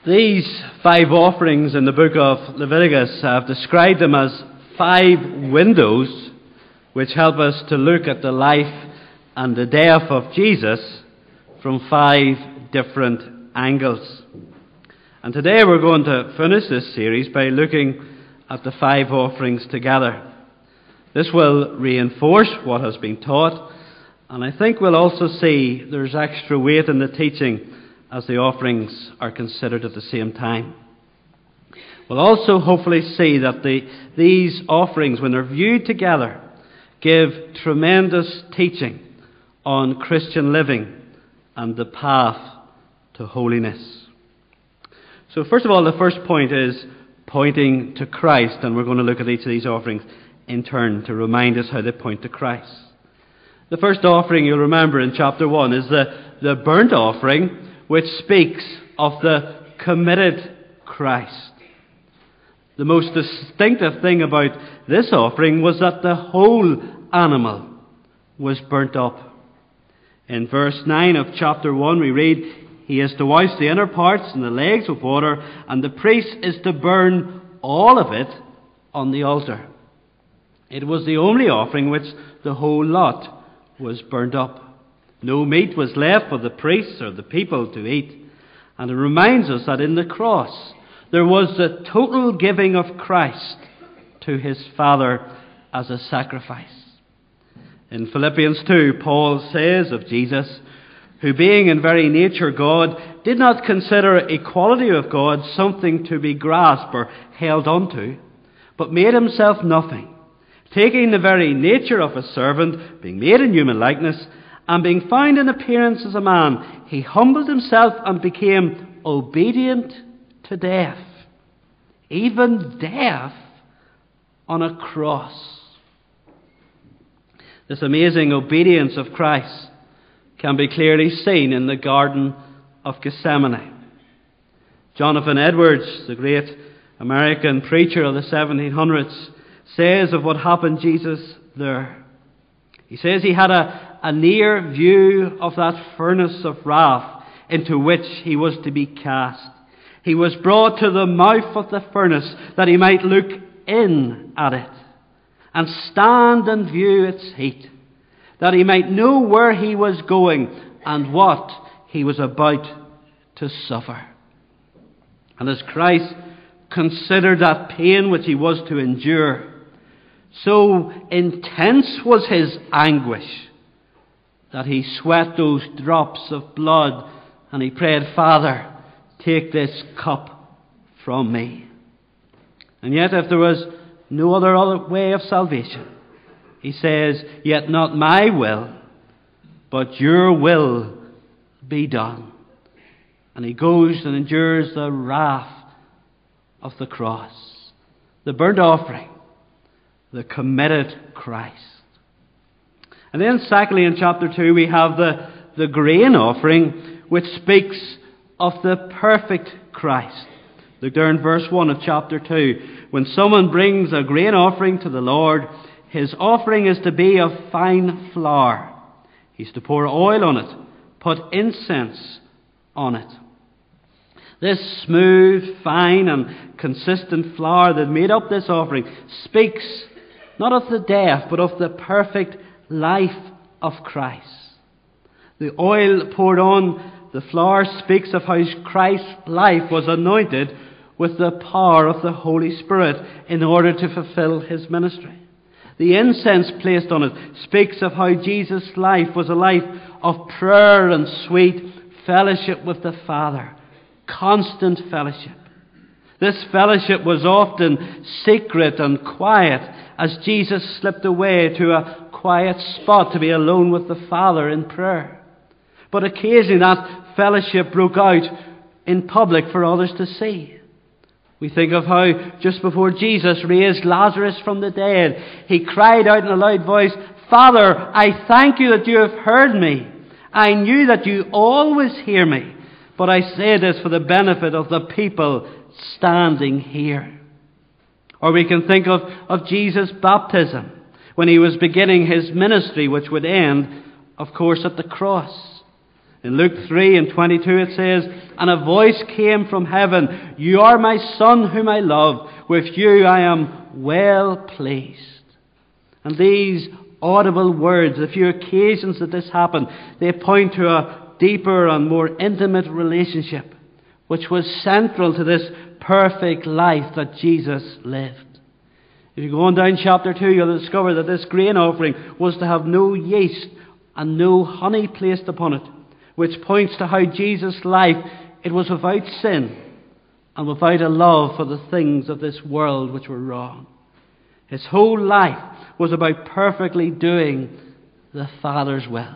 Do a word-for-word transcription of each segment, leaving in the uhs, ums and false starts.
These five offerings in the book of Leviticus, I've described them as five windows which help us to look at the life and the death of Jesus from five different angles. And today we're going to finish this series by looking at the five offerings together. This will reinforce what has been taught, and I think we'll also see there's extra weight in the teaching as the offerings are considered at the same time. We'll also hopefully see that the, these offerings, when they're viewed together, give tremendous teaching on Christian living and the path to holiness. So first of all, the first point is pointing to Christ, and we're going to look at each of these offerings in turn to remind us how they point to Christ. The first offering, you'll remember in chapter one, is the, the burnt offering, which speaks of the committed Christ. The most distinctive thing about this offering was that the whole animal was burnt up. In verse nine of chapter one we read, "He is to wash the inner parts and the legs with water, and the priest is to burn all of it on the altar." It was the only offering which the whole lot was burnt up. No meat was left for the priests or the people to eat. And it reminds us that in the cross there was the total giving of Christ to his Father as a sacrifice. In Philippians two, Paul says of Jesus, who being in very nature God, did not consider equality with God something to be grasped or held onto, but made himself nothing, taking the very nature of a servant, being made in human likeness, and being found in appearance as a man, he humbled himself and became obedient to death, even death on a cross. This amazing obedience of Christ can be clearly seen in the Garden of Gethsemane. Jonathan Edwards, the great American preacher of the seventeen hundreds, says of what happened to Jesus there. He says he had a, a near view of that furnace of wrath into which he was to be cast. He was brought to the mouth of the furnace that he might look in at it and stand and view its heat, that he might know where he was going and what he was about to suffer. And as Christ considered that pain which he was to endure, so intense was his anguish that he sweat those drops of blood and he prayed, "Father, take this cup from me." And yet if there was no other, other way of salvation, he says, "Yet not my will, but your will be done." And he goes and endures the wrath of the cross, the burnt offering, the committed Christ. And then secondly, in chapter two, we have the, the grain offering, which speaks of the perfect Christ. Look there in verse one of chapter two. When someone brings a grain offering to the Lord, his offering is to be of fine flour. He's to pour oil on it, put incense on it. This smooth, fine and consistent flour that made up this offering speaks not of the death, but of the perfect life of Christ. The oil poured on the flour speaks of how Christ's life was anointed with the power of the Holy Spirit in order to fulfill his ministry. The incense placed on it speaks of how Jesus' life was a life of prayer and sweet fellowship with the Father, constant fellowship. This fellowship was often secret and quiet, as Jesus slipped away to a quiet spot to be alone with the Father in prayer. But occasionally that fellowship broke out in public for others to see. We think of how just before Jesus raised Lazarus from the dead, he cried out in a loud voice, "Father, I thank you that you have heard me. I knew that you always hear me, but I say this for the benefit of the people standing here." Or we can think of, of Jesus' baptism when he was beginning his ministry, which would end, of course, at the cross. In Luke three and twenty-two it says, "And a voice came from heaven, 'You are my Son whom I love. With you I am well pleased.'" And these audible words, the few occasions that this happened, they point to a deeper and more intimate relationship, which was central to this perfect life that Jesus lived. If you go on down chapter two, you'll discover that this grain offering was to have no yeast and no honey placed upon it, which points to how Jesus' life, it was without sin and without a love for the things of this world which were wrong. His whole life was about perfectly doing the Father's will.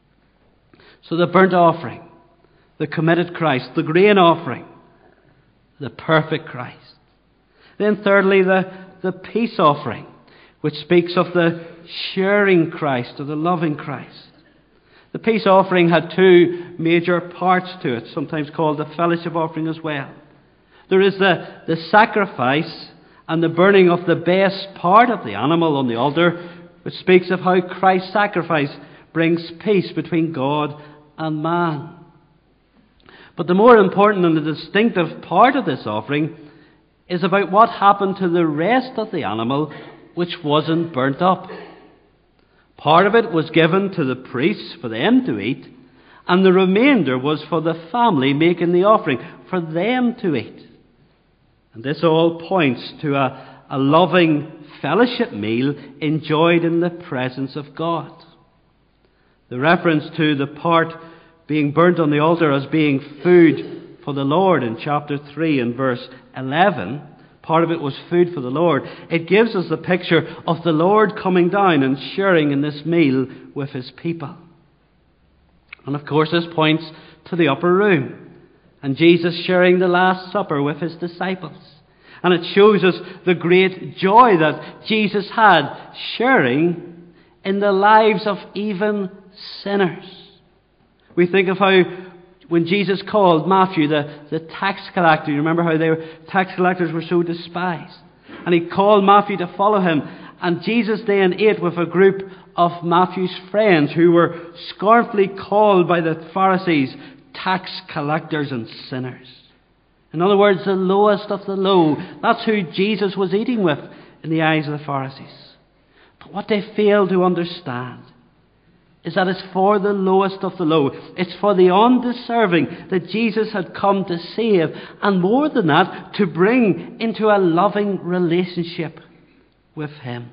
So the burnt offering, the committed Christ, the grain offering, the perfect Christ. Then thirdly, the, the peace offering, which speaks of the sharing Christ or the loving Christ. The peace offering had two major parts to it, sometimes called the fellowship offering as well. There is the, the sacrifice and the burning of the best part of the animal on the altar, which speaks of how Christ's sacrifice brings peace between God and man. But the more important and the distinctive part of this offering is about what happened to the rest of the animal which wasn't burnt up. Part of it was given to the priests for them to eat, and the remainder was for the family making the offering, for them to eat. And this all points to a, a loving fellowship meal enjoyed in the presence of God. The reference to the part being burnt on the altar as being food for the Lord in chapter three and verse eleven, part of it was food for the Lord. It gives us the picture of the Lord coming down and sharing in this meal with his people. And of course this points to the upper room and Jesus sharing the Last Supper with his disciples. And it shows us the great joy that Jesus had sharing in the lives of even sinners. We think of how when Jesus called Matthew, the, the tax collector, you remember how they were, tax collectors were so despised. And he called Matthew to follow him. And Jesus then ate with a group of Matthew's friends who were scornfully called by the Pharisees tax collectors and sinners. In other words, the lowest of the low. That's who Jesus was eating with in the eyes of the Pharisees. But what they failed to understand is that it's for the lowest of the low. It's for the undeserving that Jesus had come to save, and more than that, to bring into a loving relationship with him.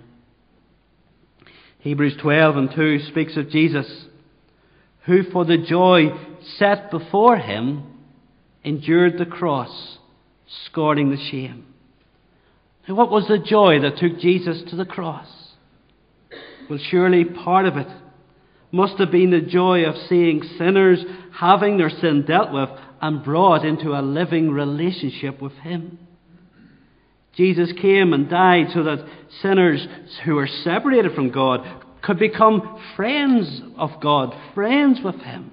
Hebrews twelve and two speaks of Jesus, who for the joy set before him endured the cross, scorning the shame. And what was the joy that took Jesus to the cross? Well, surely part of it must have been the joy of seeing sinners having their sin dealt with and brought into a living relationship with him. Jesus came and died so that sinners who were separated from God could become friends of God, friends with him.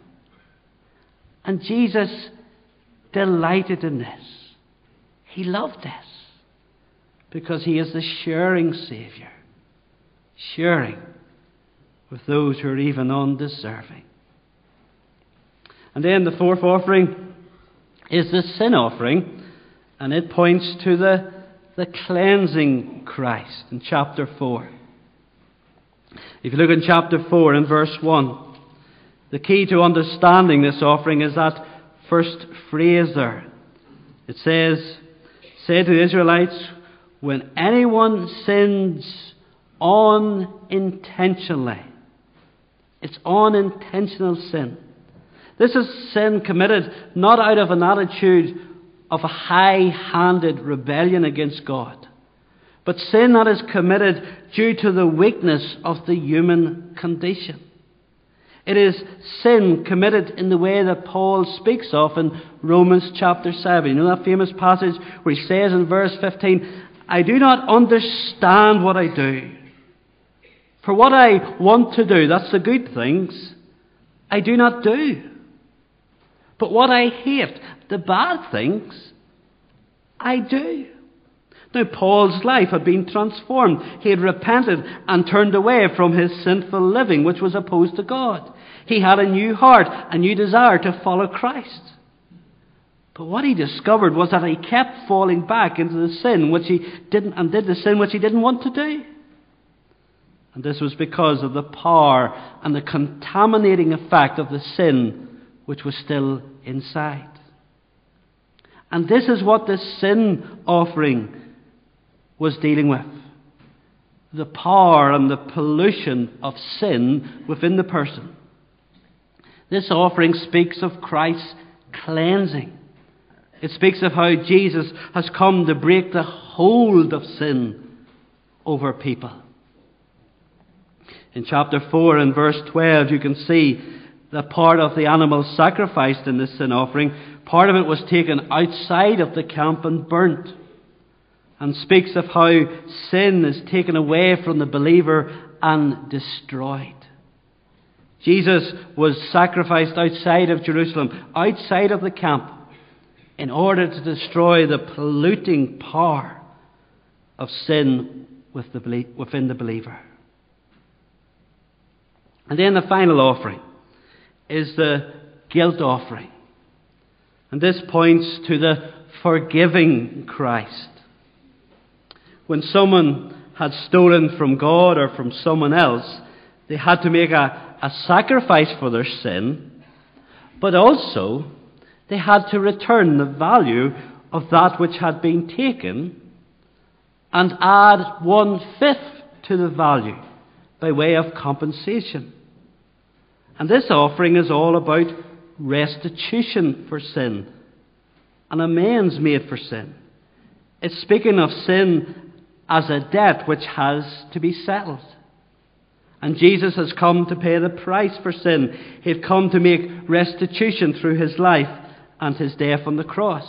And Jesus delighted in this. He loved this because he is the sharing Saviour, sharing with those who are even undeserving. And then the fourth offering is the sin offering, and it points to the, the cleansing Christ in chapter four. If you look in chapter four and verse one, the key to understanding this offering is that first phrase there. It says, "Say to the Israelites, when anyone sins unintentionally," it's unintentional sin. This is sin committed not out of an attitude of a high-handed rebellion against God, but sin that is committed due to the weakness of the human condition. It is sin committed in the way that Paul speaks of in Romans chapter seven. You know that famous passage where he says in verse fifteen, "I do not understand what I do. For what I want to do," that's the good things, "I do not do. But what I hate, the bad things, I do." Now, Paul's life had been transformed. He had repented and turned away from his sinful living, which was opposed to God. He had a new heart, a new desire to follow Christ. But what he discovered was that he kept falling back into the sin which he didn't, and did the sin which he didn't want to do. And this was because of the power and the contaminating effect of the sin which was still inside. And this is what the sin offering was dealing with. The power and the pollution of sin within the person. This offering speaks of Christ's cleansing. It speaks of how Jesus has come to break the hold of sin over people. In chapter four and verse twelve, you can see that part of the animal sacrificed in the sin offering, part of it was taken outside of the camp and burnt, and speaks of how sin is taken away from the believer and destroyed. Jesus was sacrificed outside of Jerusalem, outside of the camp, in order to destroy the polluting power of sin with the, within the believer. And then the final offering is the guilt offering. And this points to the forgiving Christ. When someone had stolen from God or from someone else, they had to make a, a sacrifice for their sin, but also they had to return the value of that which had been taken and add one-fifth to the value by way of compensation. And this offering is all about restitution for sin and amends made for sin. It's speaking of sin as a debt which has to be settled. And Jesus has come to pay the price for sin. He had come to make restitution through his life and his death on the cross.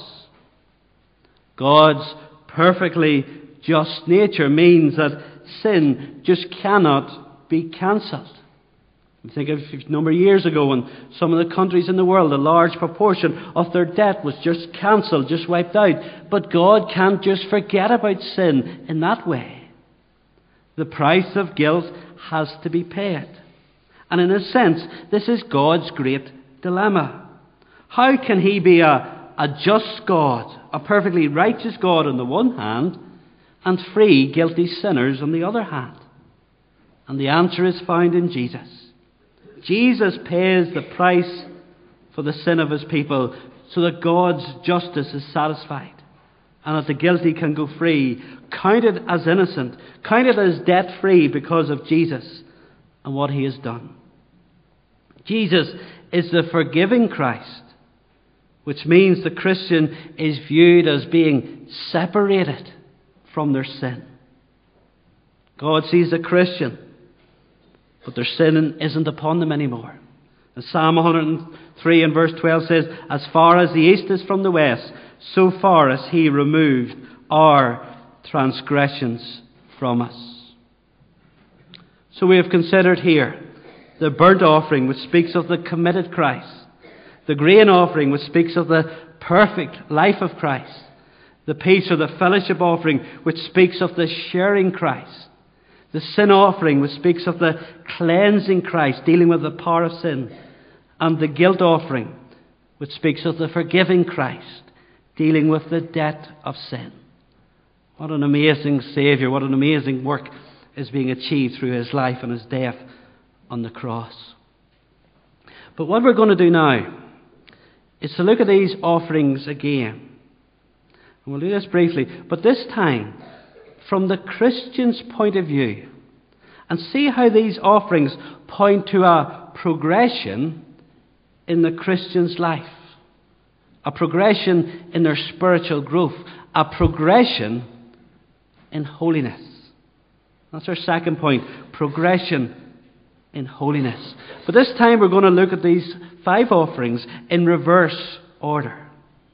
God's perfectly just nature means that sin just cannot be cancelled. I think of a number of years ago when some of the countries in the world, a large proportion of their debt was just cancelled, just wiped out. But God can't just forget about sin in that way. The price of guilt has to be paid. And in a sense, this is God's great dilemma. How can he be a, a just God, a perfectly righteous God on the one hand, and free guilty sinners on the other hand? And the answer is found in Jesus. Jesus pays the price for the sin of his people so that God's justice is satisfied and that the guilty can go free, counted as innocent, counted as debt-free because of Jesus and what he has done. Jesus is the forgiving Christ, which means the Christian is viewed as being separated from their sin. God sees the Christian, but their sin isn't upon them anymore. And Psalm one hundred three and verse twelve says, as far as the east is from the west, so far as he removed our transgressions from us. So we have considered here the burnt offering, which speaks of the committed Christ, the grain offering, which speaks of the perfect life of Christ, the peace or the fellowship offering, which speaks of the sharing Christ, the sin offering, which speaks of the cleansing Christ, dealing with the power of sin, and the guilt offering, which speaks of the forgiving Christ, dealing with the debt of sin. What an amazing Saviour, what an amazing work is being achieved through his life and his death on the cross. But what we're going to do now is to look at these offerings again. And we'll do this briefly, but this time from the Christian's point of view, and see how these offerings point to a progression in the Christian's life, a progression in their spiritual growth, a progression in holiness. That's our second point, progression in holiness. But this time we're going to look at these five offerings in reverse order.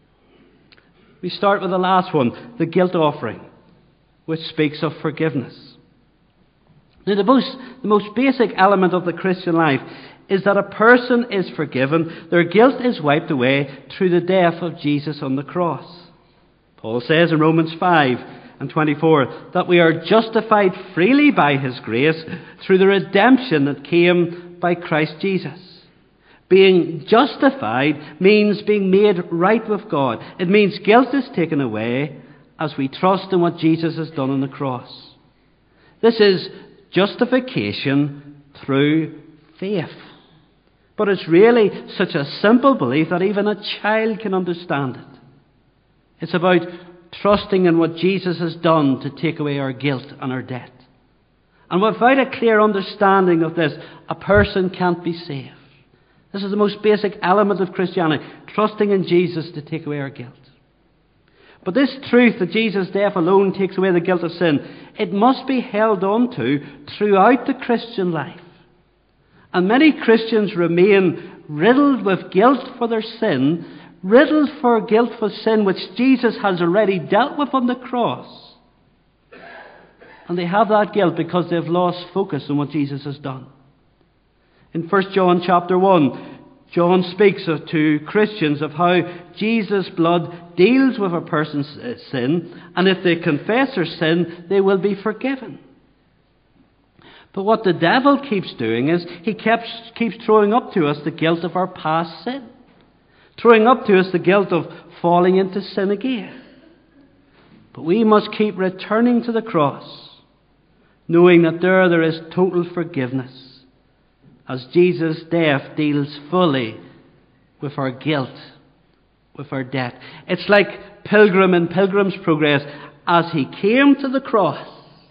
We start with the last one, the guilt offering, which speaks of forgiveness. Now, the most, the most basic element of the Christian life is that a person is forgiven, their guilt is wiped away through the death of Jesus on the cross. Paul says in Romans five and twenty-four, that we are justified freely by His grace through the redemption that came by Christ Jesus. Being justified means being made right with God. It means guilt is taken away as we trust in what Jesus has done on the cross. This is justification through faith. But it's really such a simple belief that even a child can understand it. It's about trusting in what Jesus has done to take away our guilt and our debt. And without a clear understanding of this, a person can't be saved. This is the most basic element of Christianity, trusting in Jesus to take away our guilt. But this truth that Jesus' death alone takes away the guilt of sin, it must be held on to throughout the Christian life. And many Christians remain riddled with guilt for their sin, riddled for guilt for sin which Jesus has already dealt with on the cross. And they have that guilt because they've lost focus on what Jesus has done. In First John chapter one, John speaks of, to Christians of how Jesus' blood deals with a person's sin, and if they confess their sin, they will be forgiven. But what the devil keeps doing is he keeps, keeps throwing up to us the guilt of our past sin. Throwing up to us the guilt of falling into sin again. But we must keep returning to the cross, knowing that there there is total forgiveness, as Jesus' death deals fully with our guilt, with our debt. It's like Pilgrim in Pilgrim's Progress, as he came to the cross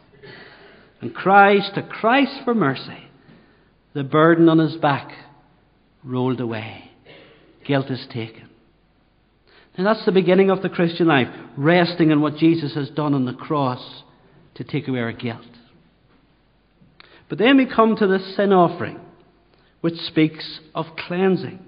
and cries to Christ for mercy, the burden on his back rolled away. Guilt is taken. And that's the beginning of the Christian life, resting in what Jesus has done on the cross to take away our guilt. But then we come to the sin offering, which speaks of cleansing.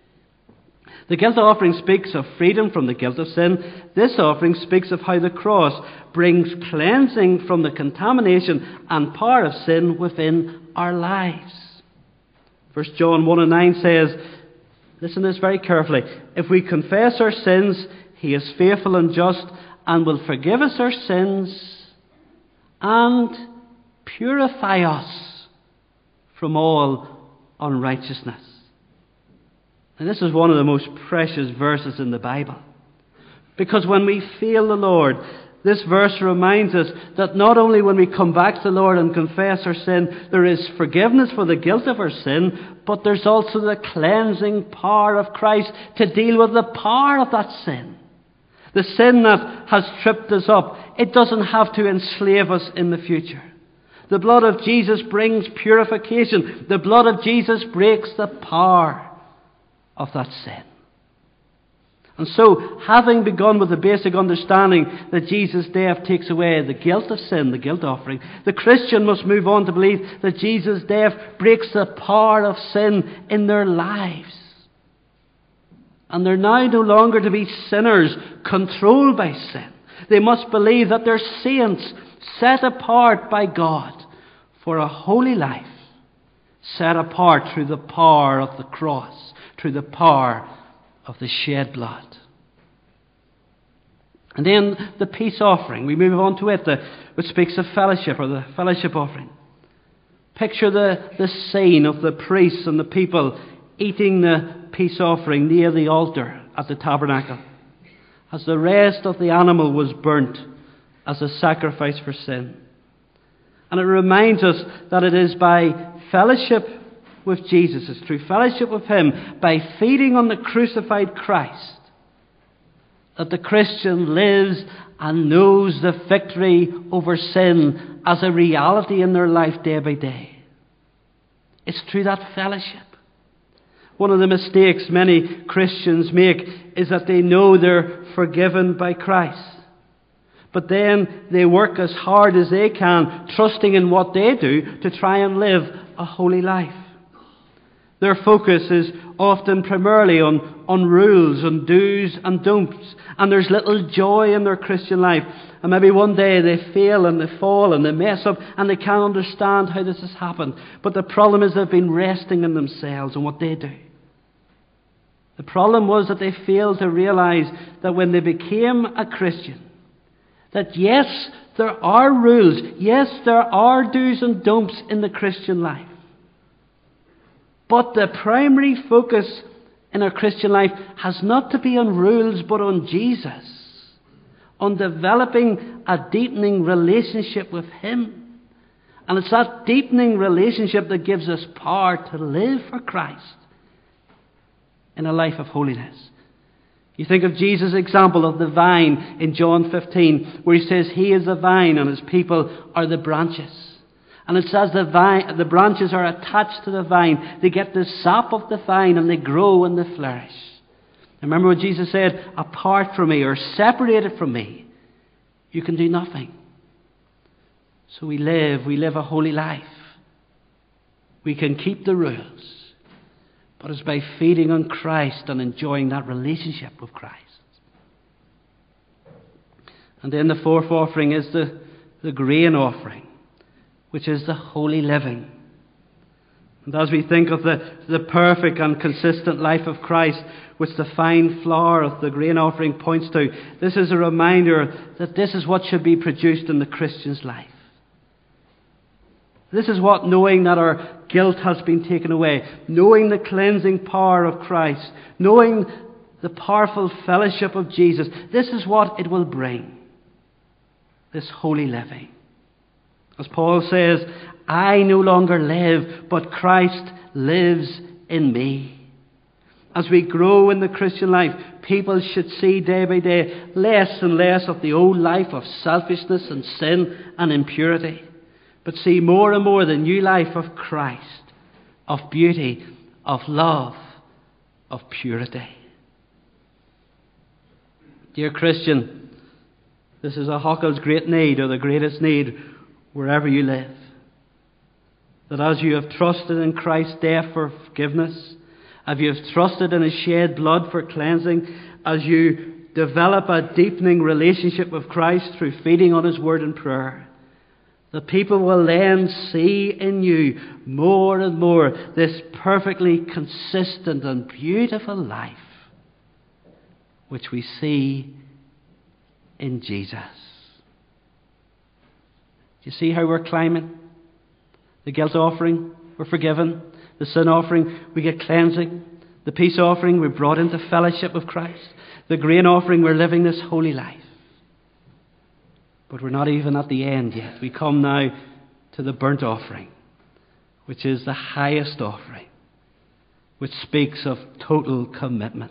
The guilt offering speaks of freedom from the guilt of sin. This offering speaks of how the cross brings cleansing from the contamination and power of sin within our lives. First John one and nine says, listen to this very carefully, if we confess our sins, He is faithful and just and will forgive us our sins and purify us from all unrighteousness. And this is one of the most precious verses in the Bible. Because when we fail the Lord, this verse reminds us that not only when we come back to the Lord and confess our sin, there is forgiveness for the guilt of our sin, but there's also the cleansing power of Christ to deal with the power of that sin. The sin that has tripped us up, it doesn't have to enslave us in the future. The blood of Jesus brings purification. The blood of Jesus breaks the power of that sin. And so, having begun with the basic understanding that Jesus' death takes away the guilt of sin, the guilt offering, the Christian must move on to believe that Jesus' death breaks the power of sin in their lives. And they're now no longer to be sinners controlled by sin. They must believe that they're saints set apart by God for a holy life, set apart through the power of the cross, through the power of the shed blood. And then the peace offering. We move on to it, the, which speaks of fellowship, or the fellowship offering. Picture the, the scene of the priests and the people eating the peace offering near the altar at the tabernacle, as the rest of the animal was burnt as a sacrifice for sin. And it reminds us that it is by fellowship with Jesus, it's through fellowship with Him, by feeding on the crucified Christ, that the Christian lives and knows the victory over sin as a reality in their life day by day. It's through that fellowship. One of the mistakes many Christians make is that they know they're forgiven by Christ. But then they work as hard as they can, trusting in what they do to try and live a holy life. Their focus is often primarily on, on rules and do's and don'ts. And there's little joy in their Christian life. And maybe one day they fail and they fall and they mess up and they can't understand how this has happened. But the problem is they've been resting in themselves and what they do. The problem was that they failed to realize that when they became a Christian, That yes, there are rules. Yes, there are do's and don'ts in the Christian life. But the primary focus in our Christian life has not to be on rules, but on Jesus. On developing a deepening relationship with Him. And it's that deepening relationship that gives us power to live for Christ in a life of holiness. You think of Jesus' example of the vine in John fifteen, where He says He is the vine and His people are the branches. And it says the vine, the branches are attached to the vine. They get the sap of the vine and they grow and they flourish. Remember what Jesus said, apart from me or separated from me, you can do nothing. So we live, we live a holy life. We can keep the rules. But it's by feeding on Christ and enjoying that relationship with Christ. And then the fourth offering is the, the grain offering, which is the holy living. And as we think of the, the perfect and consistent life of Christ, which the fine flour of the grain offering points to, this is a reminder that this is what should be produced in the Christian's life. This is what, knowing that our guilt has been taken away, knowing the cleansing power of Christ, knowing the powerful fellowship of Jesus, this is what it will bring. This holy living. As Paul says, I no longer live, but Christ lives in me. As we grow in the Christian life, people should see day by day less and less of the old life of selfishness and sin and impurity, but see more and more the new life of Christ, of beauty, of love, of purity. Dear Christian, this is a Hockel's great need, or the greatest need, wherever you live. That as you have trusted in Christ's death for forgiveness, as you have trusted in His shed blood for cleansing, as you develop a deepening relationship with Christ through feeding on His Word and prayer, that people will then see in you more and more this perfectly consistent and beautiful life which we see in Jesus. Do you see how we're climbing? The guilt offering, we're forgiven. The sin offering, we get cleansing. The peace offering, we're brought into fellowship with Christ. The grain offering, we're living this holy life. But we're not even at the end yet. We come now to the burnt offering, which is the highest offering, which speaks of total commitment.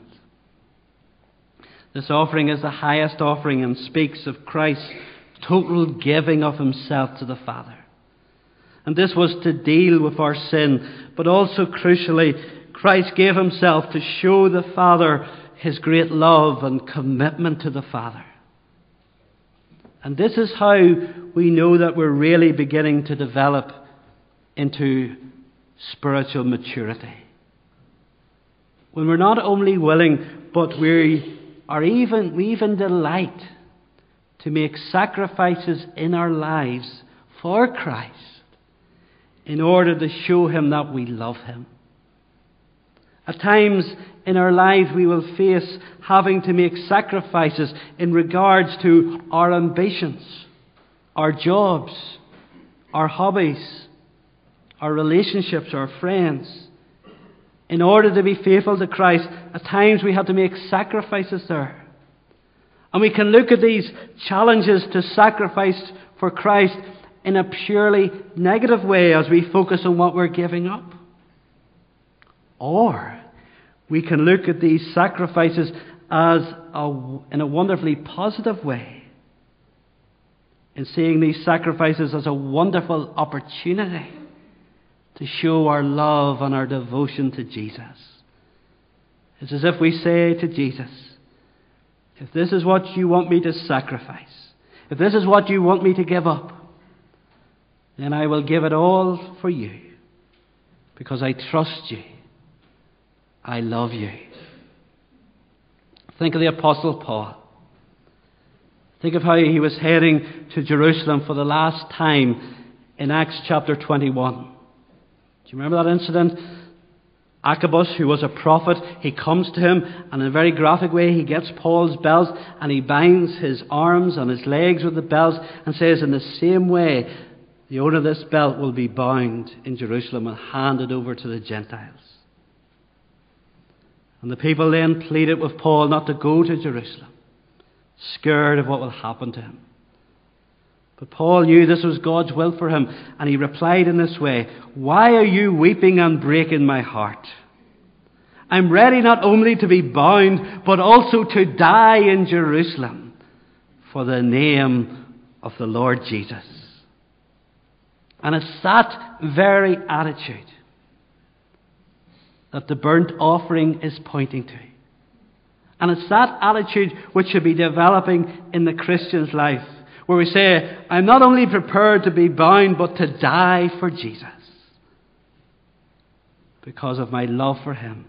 This offering is the highest offering and speaks of Christ's total giving of Himself to the Father. And this was to deal with our sin, but also crucially, Christ gave Himself to show the Father His great love and commitment to the Father. And this is how we know that we're really beginning to develop into spiritual maturity. When we're not only willing, but we are even, we even delight to make sacrifices in our lives for Christ in order to show Him that we love Him. At times in our lives we will face having to make sacrifices in regards to our ambitions, our jobs, our hobbies, our relationships, our friends. In order to be faithful to Christ, at times we have to make sacrifices there. And we can look at these challenges to sacrifice for Christ in a purely negative way as we focus on what we're giving up. Or we can look at these sacrifices as a, in a wonderfully positive way, in seeing these sacrifices as a wonderful opportunity to show our love and our devotion to Jesus. It's as if we say to Jesus, if this is what you want me to sacrifice, if this is what you want me to give up, then I will give it all for you, because I trust you. I love you. Think of the Apostle Paul. Think of how he was heading to Jerusalem for the last time in Acts chapter twenty-one. Do you remember that incident? Agabus, who was a prophet, he comes to him, and in a very graphic way he gets Paul's belts and he binds his arms and his legs with the belts and says, in the same way, the owner of this belt will be bound in Jerusalem and handed over to the Gentiles. And the people then pleaded with Paul not to go to Jerusalem, scared of what will happen to him. But Paul knew this was God's will for him, and he replied in this way, "Why are you weeping and breaking my heart? I'm ready not only to be bound, but also to die in Jerusalem for the name of the Lord Jesus." And it's that very attitude that the burnt offering is pointing to. And it's that attitude which should be developing in the Christian's life, where we say, I'm not only prepared to be bound, but to die for Jesus because of my love for him.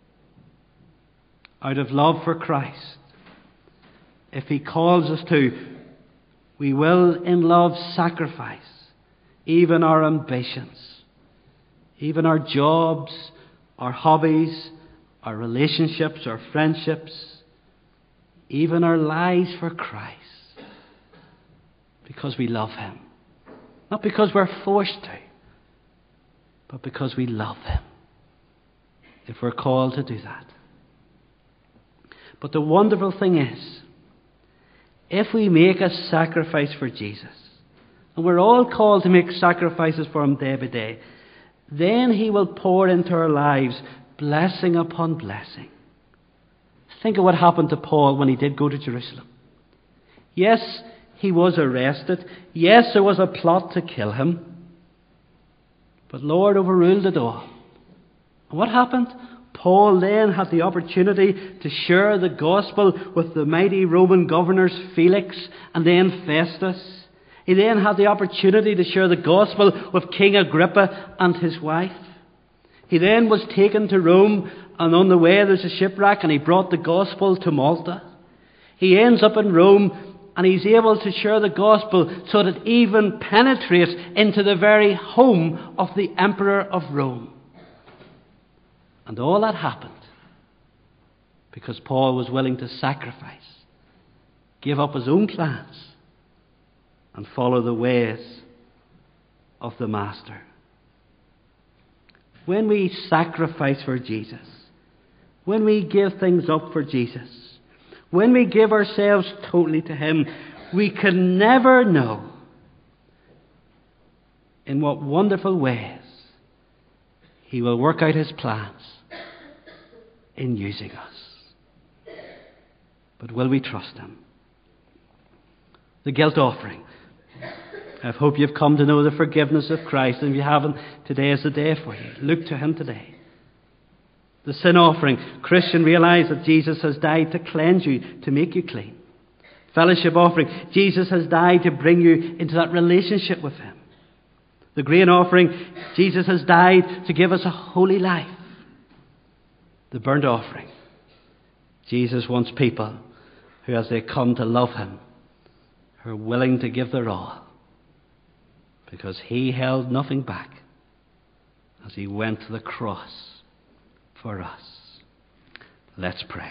Out of love for Christ, if he calls us to, we will in love sacrifice even our ambitions, even our jobs, our hobbies, our relationships, our friendships, even our lives for Christ. Because we love him. Not because we're forced to, but because we love him. If we're called to do that. But the wonderful thing is, if we make a sacrifice for Jesus, and we're all called to make sacrifices for him day by day, then he will pour into our lives blessing upon blessing. Think of what happened to Paul when he did go to Jerusalem. Yes, he was arrested. Yes, there was a plot to kill him. But Lord overruled it all. And what happened? Paul then had the opportunity to share the gospel with the mighty Roman governors Felix and then Festus. He then had the opportunity to share the gospel with King Agrippa and his wife. He then was taken to Rome, and on the way there's a shipwreck, and he brought the gospel to Malta. He ends up in Rome, and he's able to share the gospel so that it even penetrates into the very home of the Emperor of Rome. And all that happened because Paul was willing to sacrifice, give up his own plans, and follow the ways of the Master. When we sacrifice for Jesus, when we give things up for Jesus, when we give ourselves totally to him, we can never know in what wonderful ways he will work out his plans in using us. But will we trust him? The guilt offering. I hope you've come to know the forgiveness of Christ, and if you haven't, today is the day for you. Look to him today. The sin offering. Christian, realize that Jesus has died to cleanse you, to make you clean. Fellowship offering. Jesus has died to bring you into that relationship with him. The grain offering. Jesus has died to give us a holy life. The burnt offering. Jesus wants people who, as they come to love him, are willing to give their all. Because he held nothing back as he went to the cross for us. Let's pray.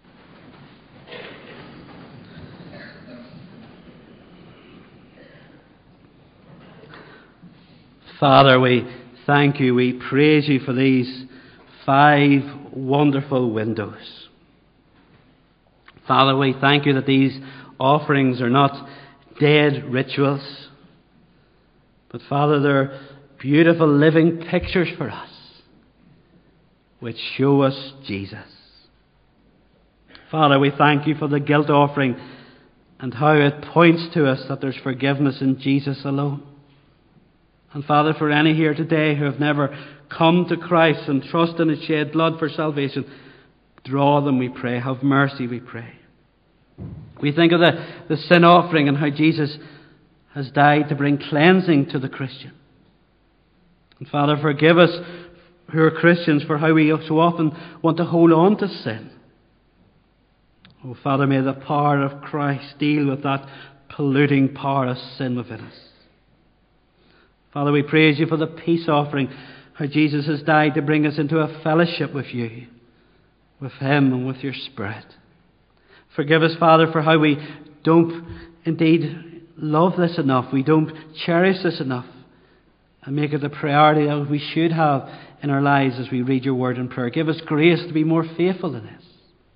Father, we thank you, we praise you for these five wonderful windows. Father, we thank you that these offerings are not dead rituals, but Father, they're beautiful living pictures for us, which show us Jesus. Father, we thank you for the guilt offering and how it points to us that there's forgiveness in Jesus alone. And Father, for any here today who have never come to Christ and trust in his shed blood for salvation, draw them, we pray. Have mercy, we pray. We think of the, the sin offering and how Jesus has died to bring cleansing to the Christian. And Father, forgive us who are Christians for how we so often want to hold on to sin. Oh, Father, may the power of Christ deal with that polluting power of sin within us. Father, we praise you for the peace offering, how Jesus has died to bring us into a fellowship with you, with Him and with your Spirit. Forgive us, Father, for how we don't indeed love this enough. We don't cherish this enough and make it the priority that we should have in our lives as we read your word in prayer. Give us grace to be more faithful in this.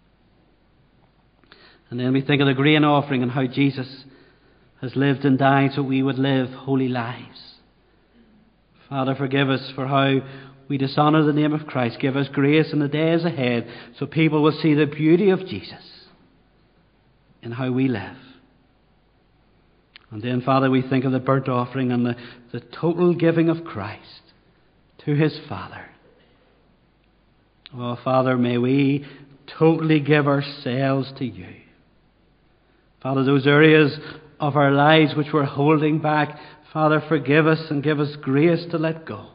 And then we think of the grain offering and how Jesus has lived and died so we would live holy lives. Father, forgive us for how we dishonour the name of Christ. Give us grace in the days ahead so people will see the beauty of Jesus in how we live. And then, Father, we think of the burnt offering and the, the total giving of Christ to His Father. Oh, Father, may we totally give ourselves to you. Father, those areas of our lives which we're holding back, Father, forgive us and give us grace to let go.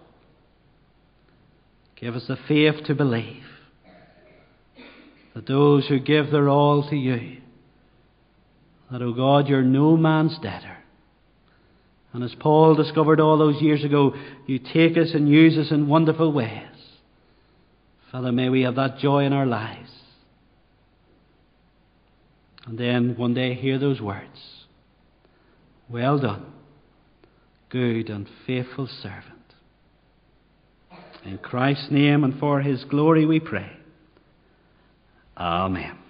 Give us the faith to believe that those who give their all to you, that, O God, you're no man's debtor. And as Paul discovered all those years ago, you take us and use us in wonderful ways. Father, may we have that joy in our lives. And then one day hear those words, well done, good and faithful servant. In Christ's name and for His glory we pray. Amen.